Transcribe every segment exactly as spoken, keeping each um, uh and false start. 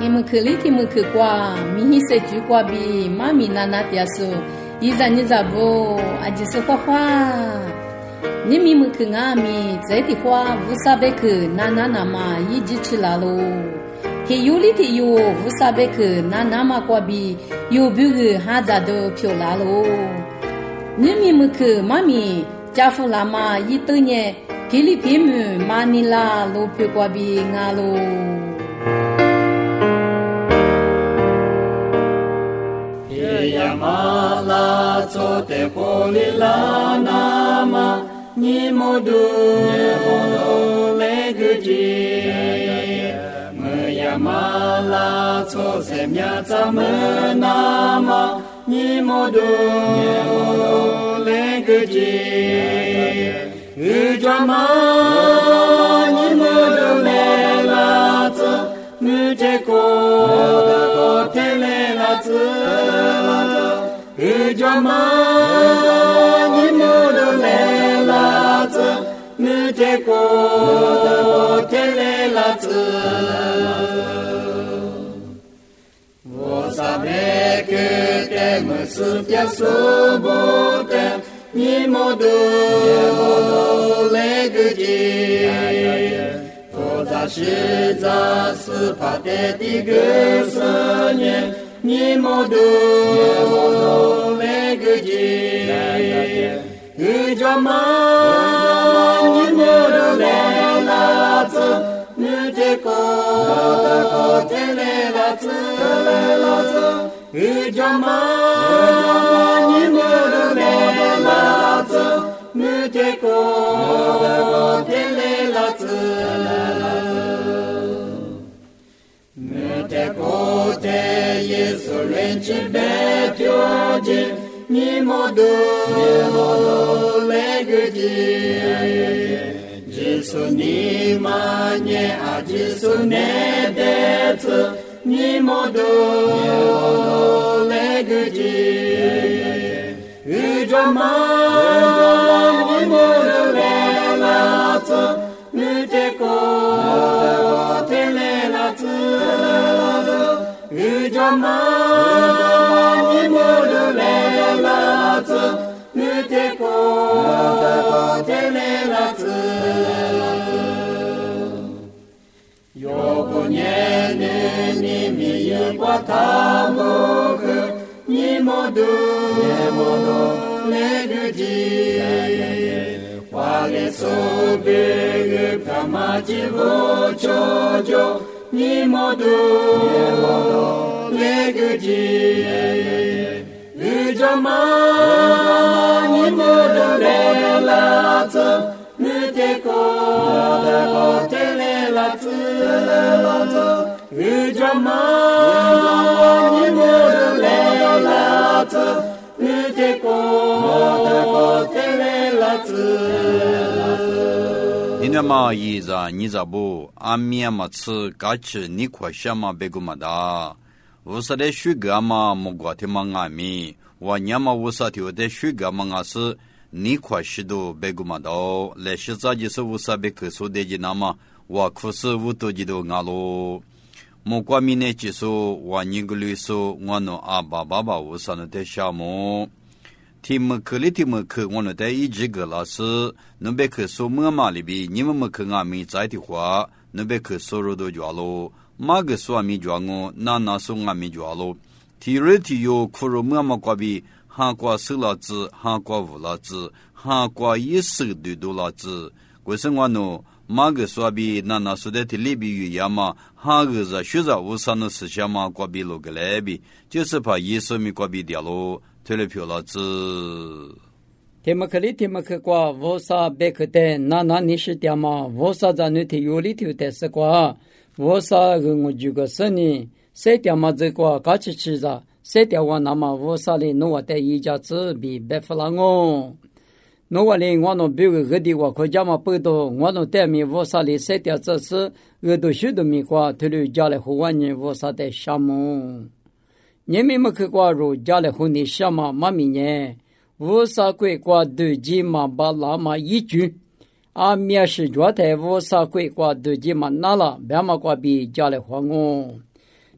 Timukuli timukukwa mihise jukwa bi mami nana tiasu iza nizabo ajisu kwa kwa nimi mukungami zeti kwa vusabeku nana nama yijichilalo he yuli ti yu vusabeku nana ma kwa bi yu bugu hazado piolalo nimi muku mami jafu lama yitunye Philippines Manila lo pyo kwa bi ngalo Yamala tsote polila nama Nimodu Nimodu leguji Muyamala tsote myata menama Nimodu Nimodu leguji Ujama Nimodu melatsa Muteko telelatsa Ujama Nimodu melatsa Muteko telelatsa Vosabe que te musutya subote Nimodu leguji Vosashi supate tigusanye Nimodu leguji Ujama Nimodu lelatsa Muteko telelatsa Ujama Nimodu lelatsa Muteko telelatsa Muteko te Yesu renchi betyoji Nimodu leguji Jesu ni manye a Jesu ne detsu Nimodu leguji Ujama Nimodu lelatsa Muteko telelatsa Ujama Nimodu lelatsa Muteko telelatsa Yoku nyene nimi yikwa tamoku Nimodu leguji Wage sobegu kamachi vochojo Nimodu leguji Ujama Nimodu lelatsa Muteko telelatsa Ujama Nimodu lelatsa Muteko telelatsa Inama yiza nizabu amya matsu gachi nikwa shama begumada Wusade shugama mugwatema ngami Wanyama wusati wade shugama ngasi Nikwa shido begumado Le shiza jisu wusabe kusu deji nama Wa kusu wuto jido ngalo Mugwa mine jisu Wanyingulu su Wano aba baba wusano te shamo Timukuli timuku wano te ijiga lasi Nube kusu mama libi Nima muku ngami zaiti hua Nube kusu rodo jualo Maga swami juango na nasu ngami jualo Tiriti yo kuru mama kwabi Ha kwa sila zi, ha kwa vula zi, ha kwa yisi dudu la zi. Gwesen wano, maga swabi na nasu de tilibi yu yama, ha geza shuza usano sishama kwabi lo galebi, jisi pa yisi mi kwabi dialo, telepio la zi. Timakali timak kwa vosa bekte na na nishi tiama, vosa zanuti yuli tiute se kwa, vosa gungu juga sani, se tiama zi kwa kachi chiza, Se tia wa nama vosali noa te ija tsu bi befalango. Noa li ngwano biu gadi wa kojama puto ngwano te mi vosali se tia tsu tsu gado shudu mi kwa tulu jale huwanyi vosate shamu. Nyemi maki kwa ru jale huni shama mami nye. Vosa kwe kwa du jima ba lama yichu. A mia shi jwa te vosa kwe kwa du jima nala bama kwa bi jale huango.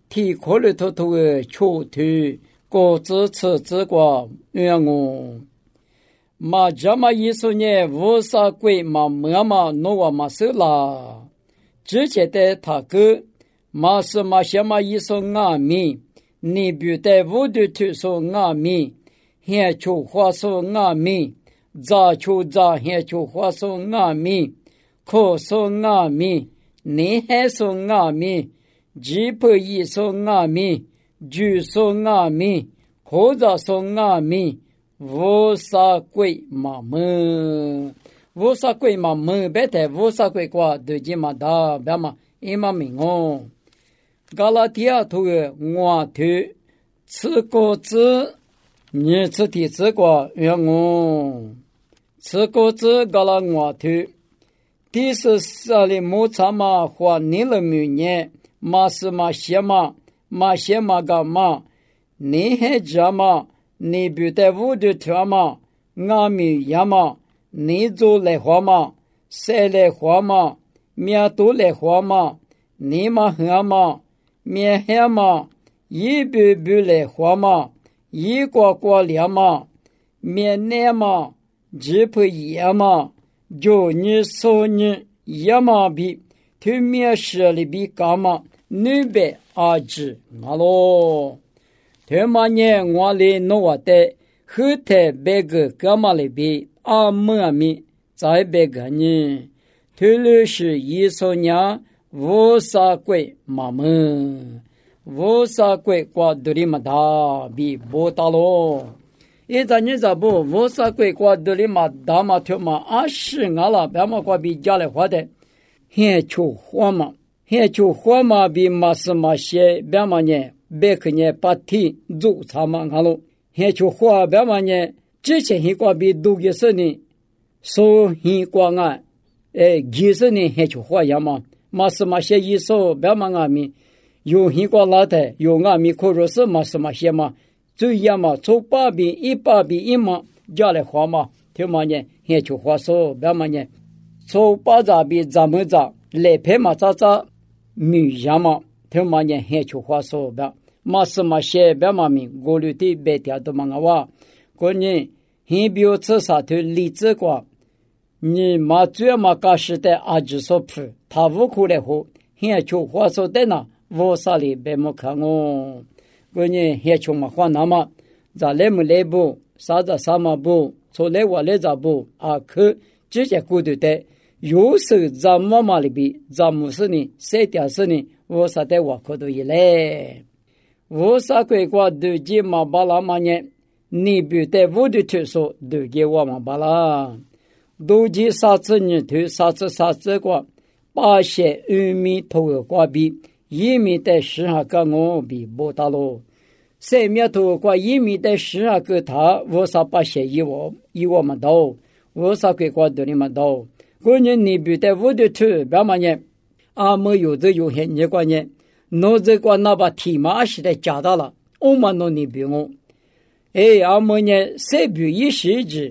提可里头头的球腿，各自吃之瓜冤我。马家嘛一说呢，无啥鬼嘛么嘛弄我嘛手啦。之前的他个马是马些嘛一说阿米，你不得无的去说阿米，现求话说阿米，咋求咋现求话说阿米，可说阿米，你还说阿米。吉普一说阿米，就说阿米，或者说阿米，无啥鬼嘛么，无啥鬼嘛么，别太无啥鬼瓜，对起嘛大，别嘛一嘛明哦。加拉提亚图的我头，吃果子，你吃的吃瓜原我，吃果子加拉我头，第十三里木茶嘛花你了每年。马是马些马，马些马个马，你还这马，你不得无的条马，阿米呀马，你做来花马，晒来花马，面多来花马，你马黑马，面黑马，一步步来花马，一个个两马，面难马，只配一马，就你说你一马比，对面十里比干嘛？女别阿子阿罗，他妈呢？我来弄我的后台别个干嘛来比阿妈咪在别个呢？头路是一说呢，无啥鬼妈妈，无啥鬼瓜多里嘛大比不大咯。一咱你咋不无啥鬼瓜多里嘛大嘛条嘛阿是阿拉别嘛瓜比家来花的，现出花嘛。现就花嘛比马是马些别嘛呢，别个呢把体做差嘛好了。现就花别嘛呢，之前一个比多个是呢，说一个啊，诶，其实呢现就花呀嘛，马是马些一说别嘛阿米，有一个老的有阿米可说是马是马些嘛，最呀嘛从八比一八比一嘛，加来花嘛，听嘛呢现就花说别嘛呢，从八咋比咱们咋来拍嘛咋咋。女呀嘛，听嘛呢？很出话说吧，马是马些别嘛名，过滤的别条都嘛个话，过年很比如吃啥头荔枝瓜，你马最嘛搞时代阿只说铺，他无苦来喝，很出话说的呢，我啥里别么看哦，过年很出嘛话那么，咋来么来不，啥子啥嘛不，从来我来咋不，啊可直接过对的。有时咱妈妈里边，咱母是呢，三点是呢，我啥在我可都一来，我啥鬼瓜都接嘛巴拉嘛呢，你不得我的推说都给我嘛巴拉，都接啥子呢头啥子啥子瓜，八些二米头的瓜比一米的十二个我比不大咯，三米头瓜一米的十二个他，我啥八些一我一我们到，我啥鬼瓜都你们到。过年你不得我的车，别嘛呢？阿么有的有些你关呢，侬这个那把提马是的加大了，我们侬你不用。哎，阿么呢？谁不一时之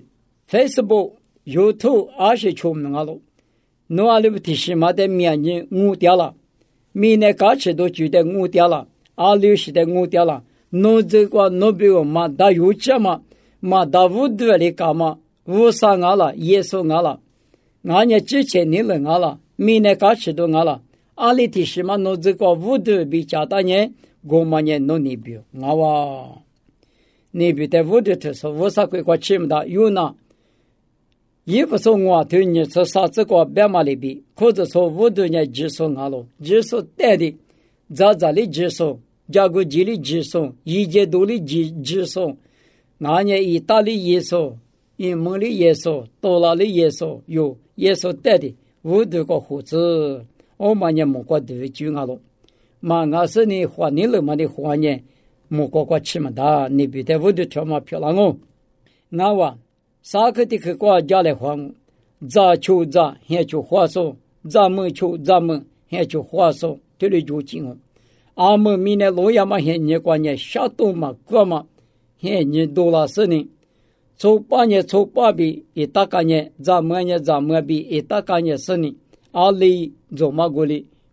Facebook、YouTube 二十出名了，侬阿里不提示嘛的面呢误掉了，明年假期都觉得误掉了，阿里是的误掉了，侬这个侬不用嘛，大有钱嘛，嘛大无多的干嘛？无啥阿了，耶稣阿了。俺呢之前你了俺了，明年假期都俺了，阿里提示嘛，侬这个五度比加大呢，我们呢侬你比，俺哇，你比在五度的时候，我啥鬼个吃不到，有呢，也不说我对你说啥子个别嘛里比，或者说五度呢只说俺了，只说带的，咋咋的只说，加个几里只说，一节多里只只说，俺呢意大利也说。因蒙里耶稣，多拉里耶稣有耶稣带的五多个胡子，我们也没过得救俺了。嘛，俺是你花你了嘛的花呢，没过过吃么的，你别在五多条嘛漂亮哦。俺话啥个的去国家来花，咋求咋，还求花说，咋么求咋么，还求花说，这里就近哦。阿们明年老亚嘛，还你关呢，下多嘛，过嘛，还你多拉是呢。从八年从八比一大概年，咱们呢咱们比一大概年是呢，阿里做嘛过哩，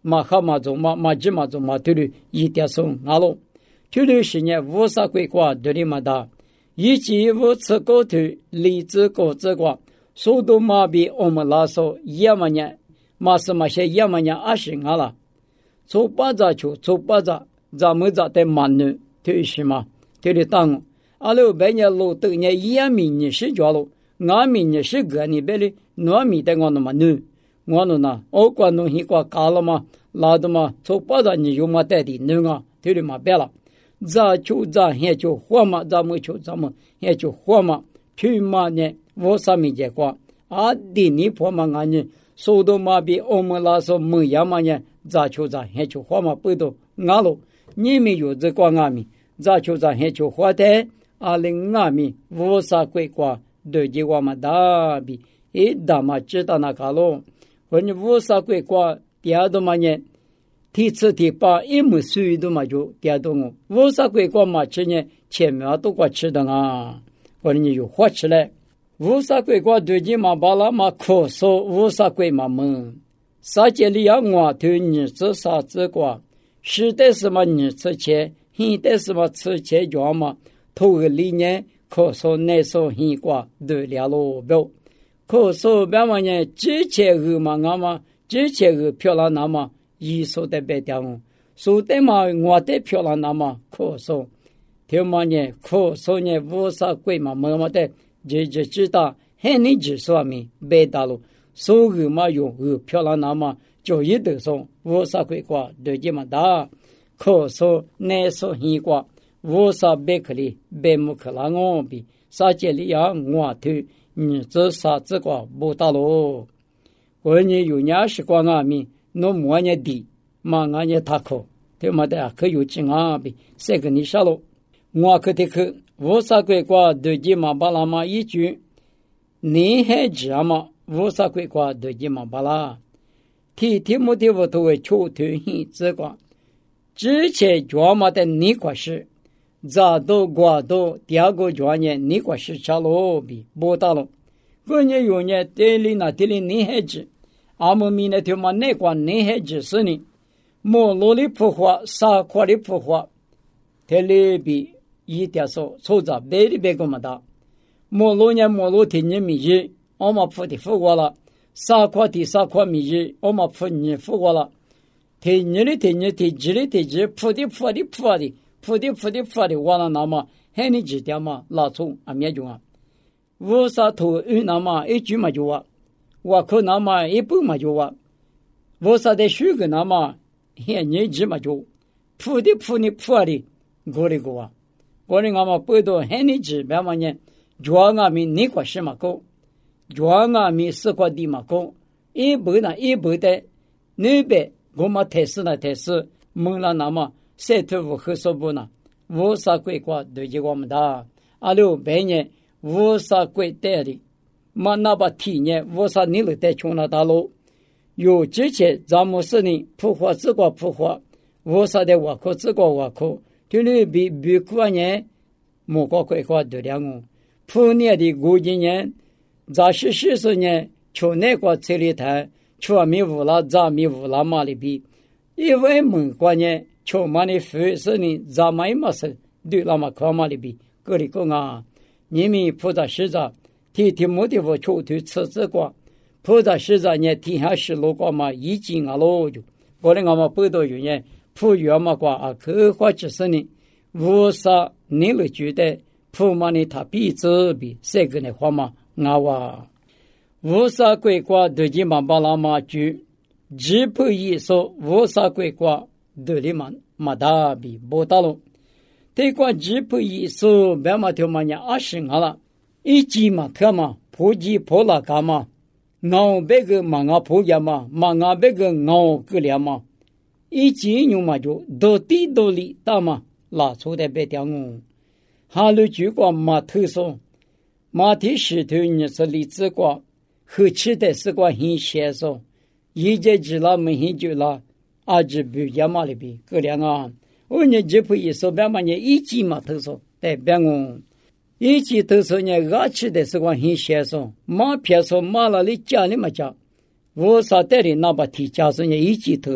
马哈马中马马吉马中马对里一点松阿罗，对里是呢无啥鬼瓜对里马达，以及无此高头理智高智瓜，速度马比我们拉手也嘛呢，马是马些也嘛呢二十阿啦，从巴扎球从巴扎咱们在在马呢，对是嘛，对里当，阿罗白呢路头呢也米呢是着了，俺米呢是个呢别里，俺米的我那么呢。我侬呐，我关侬一挂卡了嘛，拉的嘛，从巴扎你有嘛带的能啊，对了嘛别了，咋就咋也就活嘛，咋么就咋么也就活嘛，去嘛呢，我啥没结果，啊的你婆嘛俺呢，速度嘛比我们拉说没样嘛呢，咋就咋也就活嘛，不都俺喽，你们有这挂俺们，咋就咋也就活的，啊零俺们我啥鬼挂，对结果嘛大比，一打嘛知道那卡喽。我你无啥鬼瓜，第二多嘛呢？第四第八一亩水都嘛就第二多我，无啥鬼瓜嘛吃呢？前面都瓜吃的啊！我你有活起来，无啥鬼瓜对你嘛巴拉嘛咳嗽，无啥鬼嘛闷，啥节里要我对你吃啥子瓜？是的是嘛你吃钱，现的是嘛吃钱叫嘛？头个里呢咳嗽难受现瓜对了喽不？可说别嘛呢，之前个嘛俺嘛，之前个漂亮那么，一说的别掉哦，说的嘛我的漂亮那么，可说，听嘛呢，可说呢无啥鬼嘛，么么的，就就知道，很你只说明别大了，说个嘛用个漂亮那么，就一头说无啥鬼瓜，对这么大，可说难说一瓜，无啥别克里，别木克拉我比，啥节里呀我头。你这啥子瓜不大喽？我你有伢是瓜阿米，侬莫伢地，嘛俺伢他口，对嘛的可有劲啊比，三个你啥喽？我可得去，无啥鬼瓜对起嘛巴拉嘛一句，你还知嘛？无啥鬼瓜对起嘛巴拉，提提木的我都会抽头hin这瓜，之前叫嘛的你瓜是。咋都瓜都第二个专业你瓜是差了比不大了，过年有年这里那这里你还知，阿姆米那条嘛那瓜你还知是呢，莫罗里普花沙块里普花，这里比一点少，凑着别里别个么大，莫罗年莫罗天年米日，我们普的复活了，沙块的沙块米日，我们普你复活了，天年的天年天日的天日，普的普的普的。扑的扑的扑的，完了那么，还你几点嘛？拉葱啊，面中啊，五啥头一那么一句嘛就话，我可那么一半嘛就话，五啥的水个那么，还你几嘛就，扑的扑的扑的，过来过啊，过来我们不多，还你几别嘛呢？主要我们你块什么高，主要我们四块地嘛高，一半呢一半的，那边我们台市呢台市，蒙了那么。晒头无喝说不呢？无啥鬼瓜对起我们的，阿六百年无啥鬼带的，嘛那把体验无啥你了带穷了大路，有之前咱们是呢普化自个普化，无啥的我可自个我可，就你比比过年，莫个鬼瓜对了我，普年的过几年，咱是十四年，去那个这里谈，去米乌拉咱米乌拉马里比，因为门过年。秋嘛的富是呢，咱们也没事，对那么靠嘛里比，各里个啊，你们菩萨实在，天天没得我秋头吃这个，菩萨实在呢，天下是路个嘛，已经啊喽就，过来我们不到原因，普远嘛个啊，可花只是呢，无啥你了觉得，普嘛呢他比这比这个呢话嘛，啊哇，无啥鬼瓜对起嘛巴拉嘛就，只普一说无啥鬼瓜。对里嘛嘛大比不大喽，这个只不一说别嘛条嘛呀二十啊了，一季嘛特嘛普及普拉干嘛，熬别个嘛熬普呀嘛，嘛熬别个熬个了嘛，一季牛嘛就到地到里大嘛，拉出的别掉我，哈喽就个嘛特说，嘛的石头你是荔枝瓜，好吃的是个很鲜说，一节只拉没很久了。阿只比亚马里比各两啊，我呢就不一说别嘛呢一季嘛头说代表我，一季头说呢阿吃的是个很鲜说，马偏说马那里家里嘛家，我啥带的那把提家说呢一季头说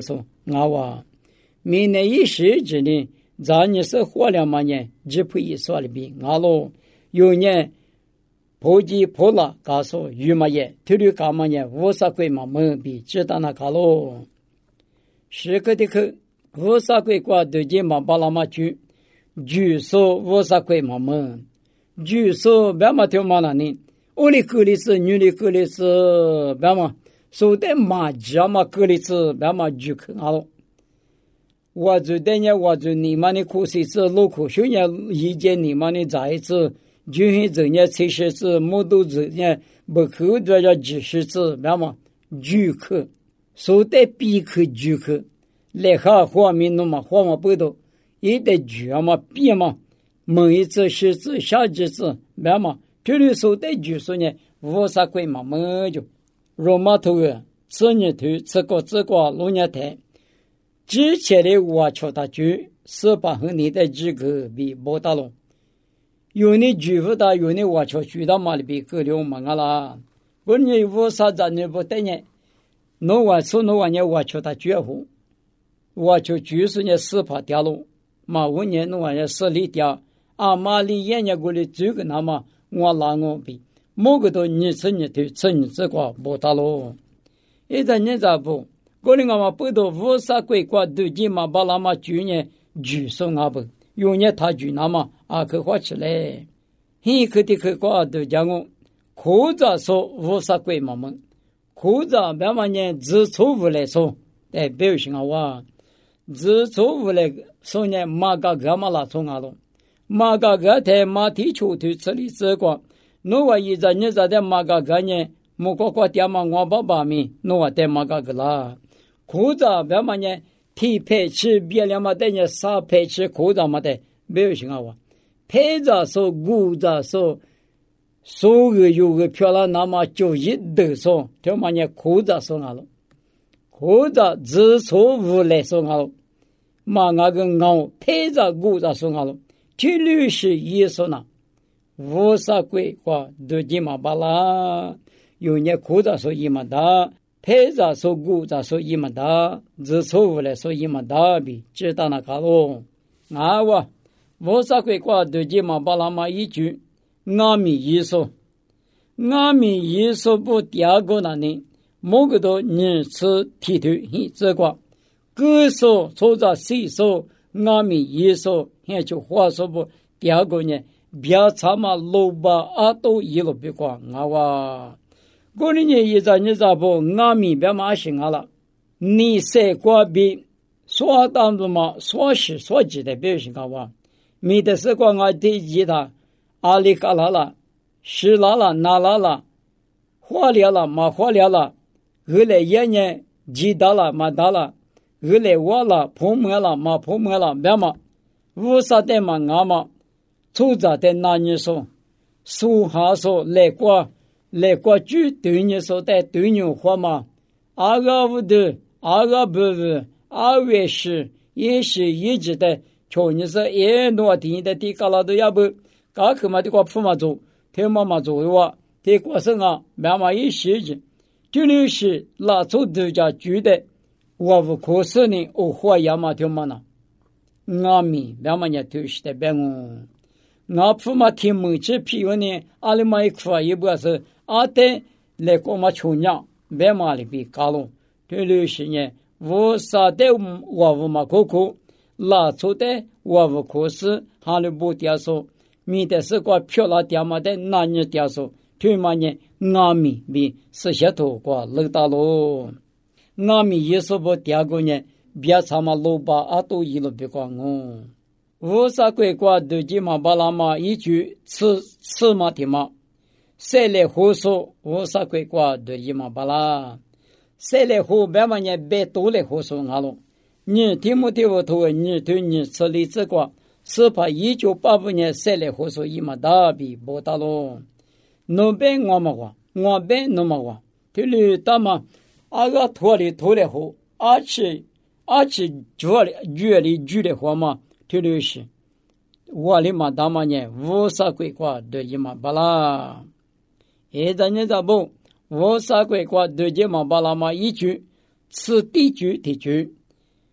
我话明年一时之内咱你是活了嘛年只配一说里边我咯有年普及普拉告诉于嘛也推律干嘛年无啥鬼嘛门比知道那卡咯是个的可无啥鬼挂对肩嘛巴拉嘛去据说无啥鬼嘛门据说别嘛条嘛那呢我的格里是女的格里是别嘛说的嘛家嘛格里是别嘛就可好了我就等下我就你们的苦是是路苦学呀意见你们的在这就是这样其实是没都这样不可这叫只是是别嘛就可说的必可就可来哈画面那么画嘛不多一得就嘛别嘛每一次是次下几次别嘛这里说的就说呢无啥鬼嘛没就罗马头啊这年头这个这个罗年台之前的我瞧他去是把和你的这个比不大了有你举不大有你我瞧去到马里比个流氓啦我你无啥子你不等呢那我说那我呢我瞧他绝户我就就是呢是怕掉了嘛我呢那我呢是里掉啊马里眼呢过来这个那么我拉我比某个都你吃你头吃你这个不大了一旦你咋不过年我们不都无啥鬼挂都进嘛把那么去年举手啊不有年他举那么啊可花起来很可的可挂都讲我苦着说无啥鬼嘛们苦着别嘛年自错误来说代表性啊哇自错误来说呢马个个嘛拉从啊了马个个在马蹄出头这里这个那我一直你在的马个个呢莫过过点嘛我爸爸咪那我在马个个啦苦着别嘛呢提配吃别了嘛的呢啥配吃苦着嘛的没有行啊哇配着说苦着说所有有个漂亮那么就一得说这嘛呢苦着说啊了苦着自错误来说啊了嘛那个熬配着苦着说啊了这律是意思呢无啥鬼话都进嘛巴拉有呢苦着说一嘛的配着说苦着说一嘛的自错误来说一嘛的比知道那卡咯啊哇无啥鬼话都进嘛巴拉嘛一句阿弥耶稣阿弥耶稣不第二个那呢某个都你吃提头这个歌说说着谁说阿弥耶稣也就话说不第二个呢别查嘛路吧啊都一路别光啊哇过年一在你咋不阿弥别嘛行啊了你谁过比说当中嘛说是说记的别行啊哇没得是光啊第一他阿里嘎啦啦是啦啦那啦啦花了啦嘛花了啦后来一年记到了嘛到了后来我了碰没了嘛碰没了别嘛无啥的嘛俺嘛出着的那你说苏哈说来过来过去对你说的对你话嘛阿个不的阿个不不阿位是也是一直的求你说也诺听的地嘎啦都要不嘎克嘛的过铺嘛做天妈嘛做话的过生啊慢慢一些子这里是拉出度假居的我不可是呢我花呀嘛天妈呢阿弥慢慢也都是的别我我铺嘛天门这皮文呢阿里嘛一块也不是阿的来过嘛穷呀别嘛里比嘎咯这里是呢我啥的我不嘛可可拉出的我不可是哈里不点说米的是个漂亮点嘛的那你点说对嘛呢阿弥比是些头过乐大咯阿弥耶稣不点过呢别查嘛路吧啊都一路别光哦无啥鬼过都进嘛巴拉嘛一句吃吃嘛的嘛谁来胡说无啥鬼过都进嘛巴拉谁来胡别嘛呢别多来胡说啊咯你听不听我头你对你吃里这个是怕一九八五年谁来胡说一嘛大比不大咯那边我们话我边那么话这里他嘛啊个拖里拖来胡而且而且脚里脚里举的话嘛这里是我里嘛大嘛呢无啥鬼话都一嘛巴拉一旦你咋不无啥鬼话都一嘛巴拉嘛一句此地句地句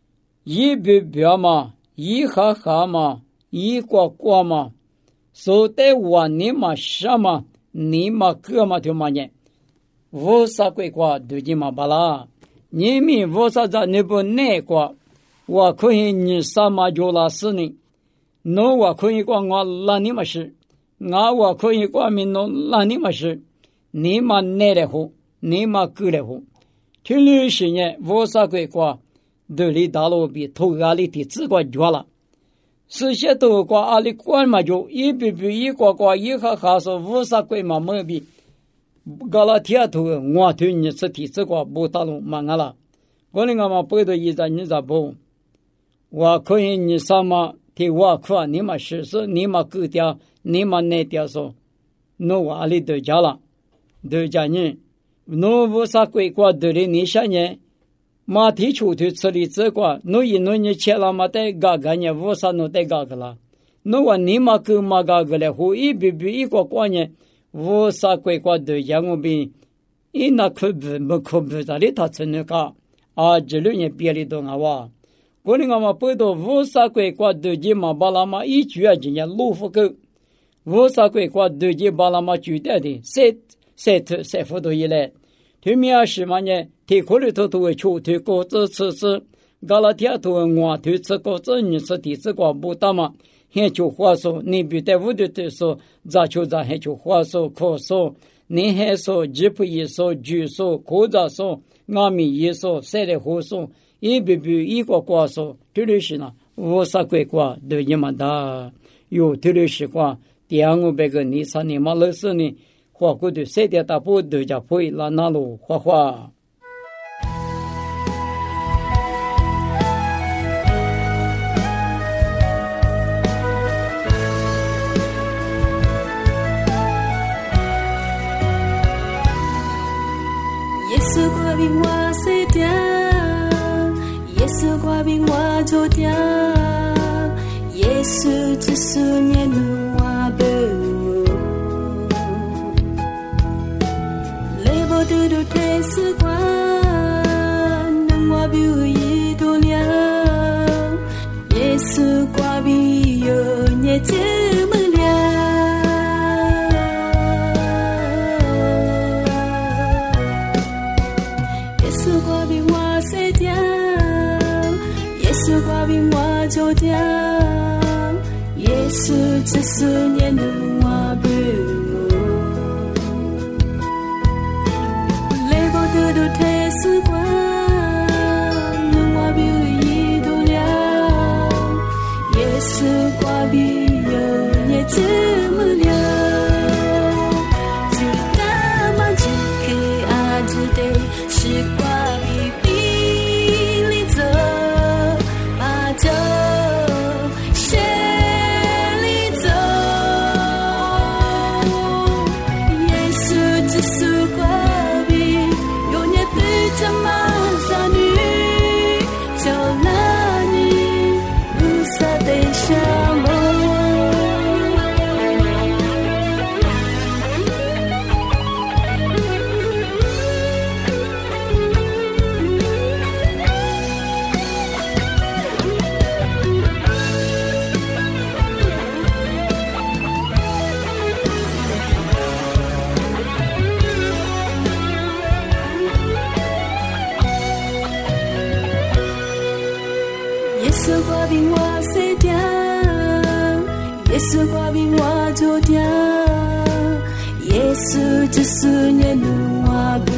一比表嘛，一哈哈嘛，一呱呱嘛，所得我你嘛什么，你嘛个嘛就嘛呢？我啥鬼瓜对你嘛巴拉？你们我啥子你不耐瓜？我可以你啥嘛就拉死你，那我可以瓜我拉你嘛是，我我可以瓜咪弄拉你嘛是，你嘛耐的乎，你嘛够的乎？听律师呢，我啥鬼瓜？对里大路比头阿里的自个绝了，这些都瓜阿里管嘛就一比比一瓜瓜一哈哈说五啥鬼嘛没比，搞了铁头我对你是体自个不大路嘛阿了，我那个嘛背的一在你咋不？我可以你什么替我可你嘛试试你嘛够掉你嘛耐掉说，那我阿里都家了，都家人，那五啥鬼瓜对里你想呢？马蹄出去吃里这个，侬一侬你切了嘛得嘎嘎呢，我啥侬得嘎个了，侬话你嘛够嘛嘎个了，胡一比比一个关呢，我啥鬼瓜都养我比，一那可不没可不在里头吃那个，啊，这六年别里头啊哇，我那个嘛不到我啥鬼瓜都去嘛把那嘛一句啊今年路不够，我啥鬼瓜都去把那嘛举掉的，谁谁头谁辅导一来。对面是嘛呢？提口里头都会求推果子吃吃，搞了天头我推吃果子，你是提子瓜不大嘛？还就话说，你比在屋里头说，咋就咋还就话说可说，你还说吉普一说，据说可咋说，阿米一说，谁来胡说？一比比一个瓜说，这里是呢，五啥鬼瓜都一么大，有这里是瓜，第二个别个你啥你嘛老是呢？花过的谁的大步都叫会拉那路花花。 耶稣挂名我谁的？耶稣挂名我做的？耶稣只是念努我不。嘟嘟太时光，能我表一度了，耶稣挂比有你这么了，耶稣挂比我谁的，耶稣挂比我做的，耶稣只是念能我表。嘟嘟太时光，能我表一度了，耶稣挂比有你这么了，就大嘛就可阿只得是挂比比里走，马走谁里走，耶稣只是挂。怎么za女就那你无啥的什么耶稣挂名我谁的？耶稣挂名我做的？耶稣只是念努我不，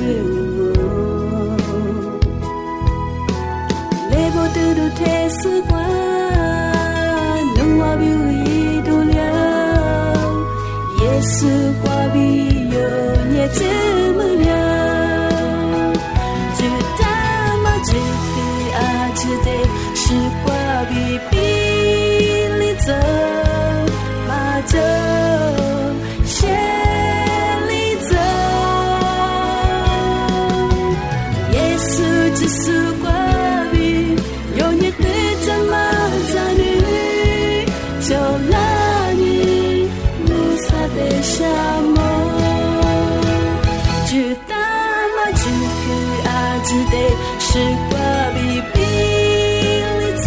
来不嘟嘟太时光，能我表一度了，耶稣挂比有你这么了，就大嘛就可阿只得。是挂比比里走，马走谁里走？耶稣只是挂比，有你对怎么za女，就那你无啥的什么？就大嘛就可阿只得是挂比比。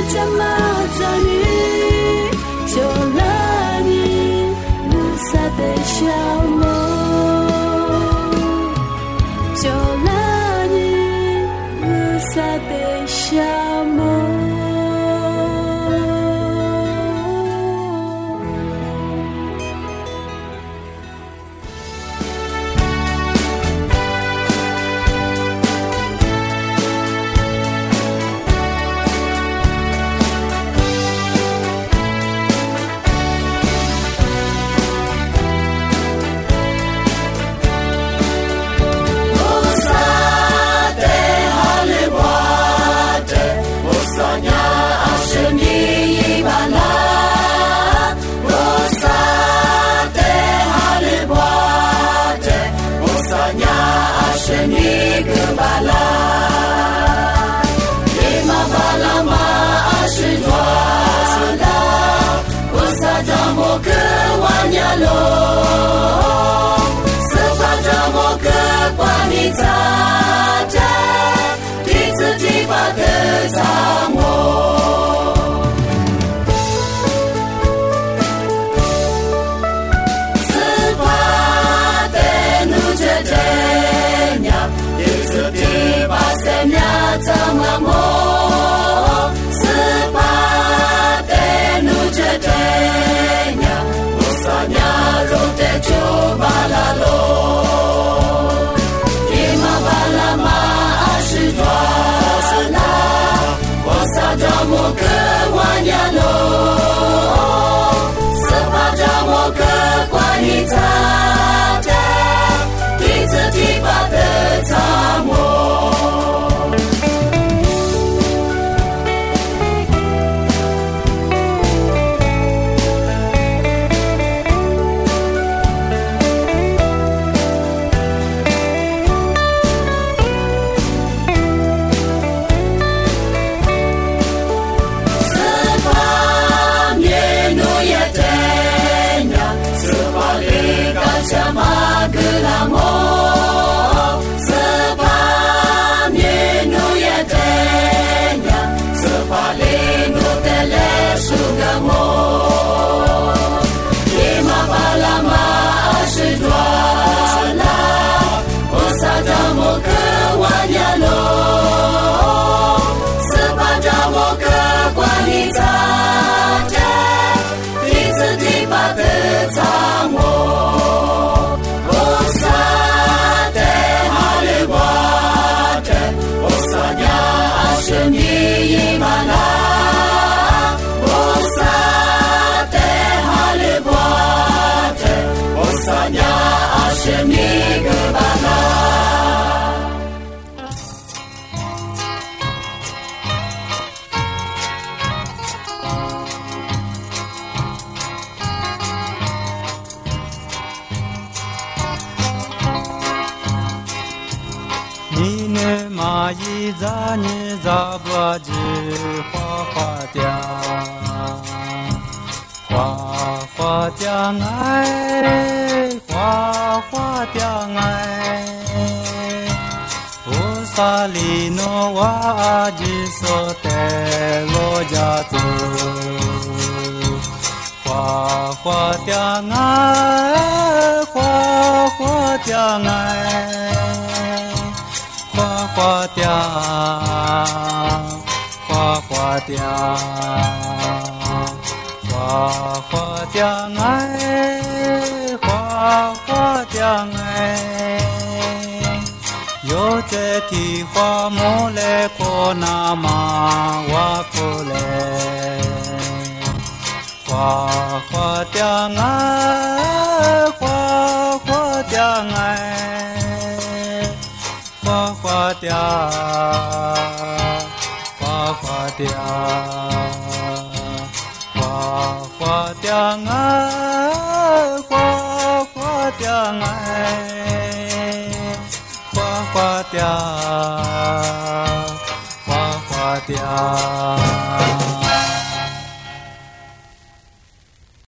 花花掉。